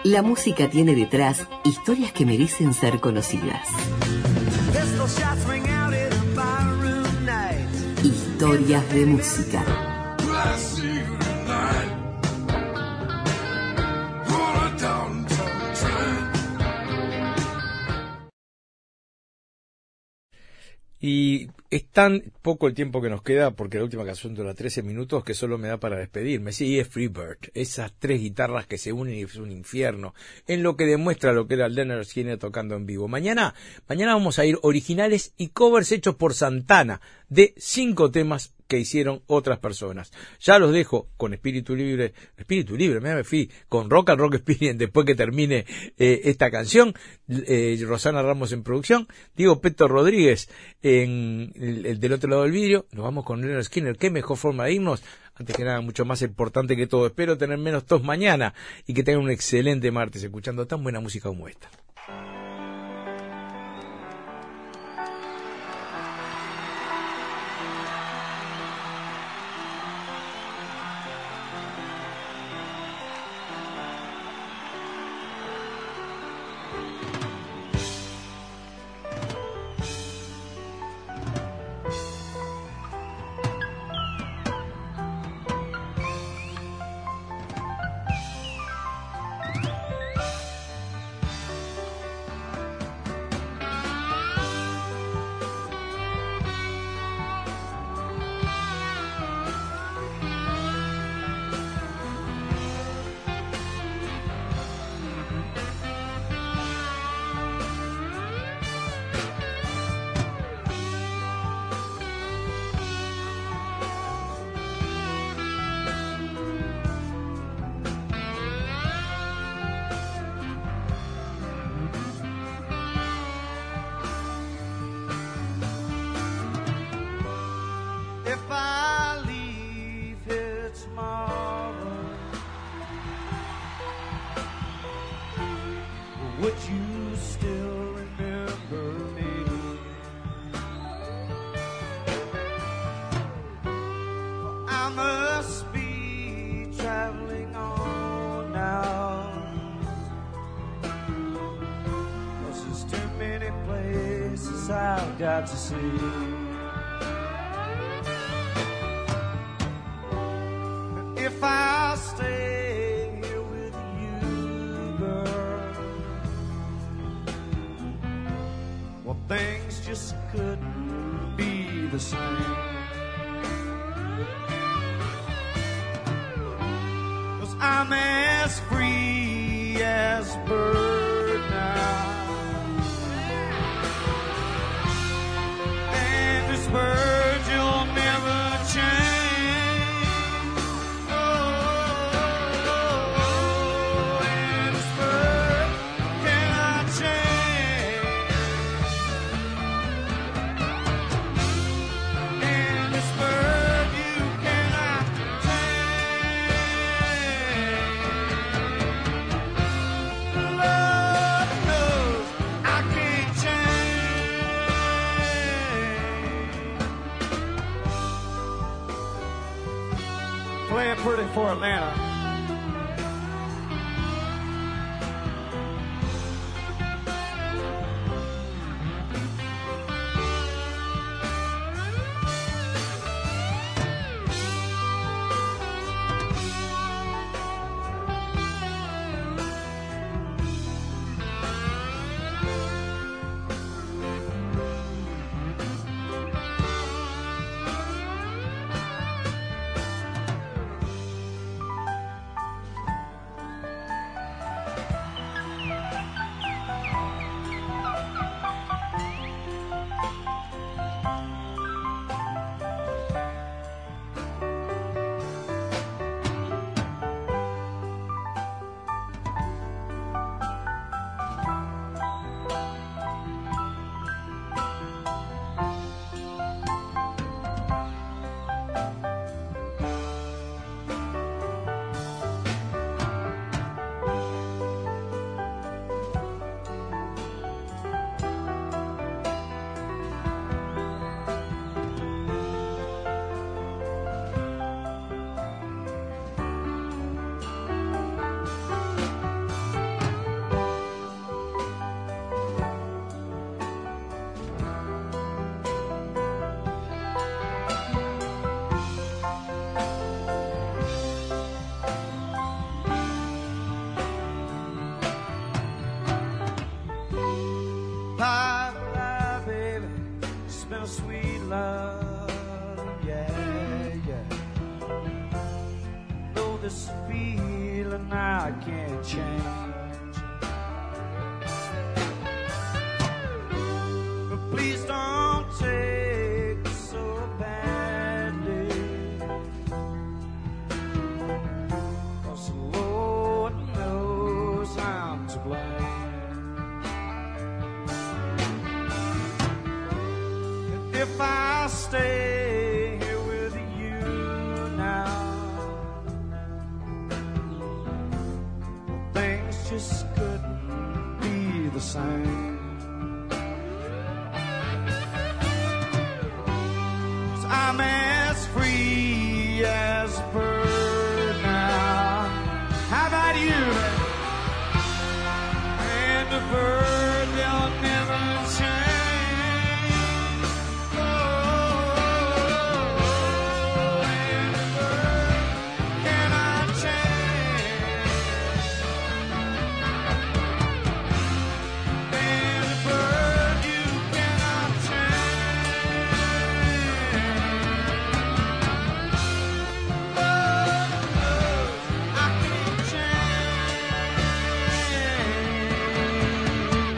La música tiene detrás historias que merecen ser conocidas. Historias de música. Y es tan poco el tiempo que nos queda, porque la última canción dura 13 minutos, que solo me da para despedirme. Sí, es Freebird, esas tres guitarras que se unen y es un infierno, en lo que demuestra lo que era el Lynyrd Skynyrd tocando en vivo. Mañana vamos a ir originales y covers hechos por Santana, de 5 temas que hicieron otras personas. Ya los dejo con Espíritu Libre, me fui con Rock and Rock Experience después que termine esta canción. Rosana Ramos en producción, Diego Peto Rodríguez en el del otro lado del vidrio. Nos vamos con Lynyrd Skynyrd. Qué mejor forma de irnos. Antes que nada, mucho más importante que todo, espero tener menos tos mañana y que tengan un excelente martes escuchando tan buena música como esta. Would you still remember me? I must be traveling on now, 'cause there's too many places I've got to see. If I stay here with you, girl, well, things just couldn't be the same. 'Cause I'm as free as a bird now, and this bird you'll never change. Playing pretty for Atlanta. I can't change. But please don't take it so badly, 'cause the Lord knows I'm to blame. And if I stay here with you now, things just couldn't be the same. 'Cause I'm as free as a bird now. How about you? And a bird will never change. Oh, and a bird cannot change. And a bird you cannot change. Oh, I can't change.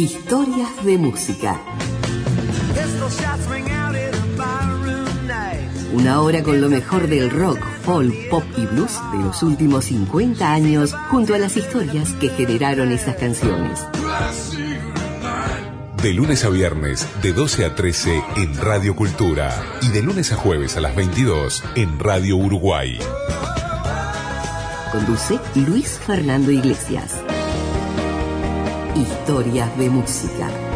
Historias de música. Una hora con lo mejor del rock, folk, pop y blues de los últimos 50 años, junto a las historias que generaron esas canciones. De lunes a viernes, de 12 a 13 en Radio Cultura. Y de lunes a jueves a las 22 en Radio Uruguay. Conduce Luis Fernando Iglesias. Historias de música.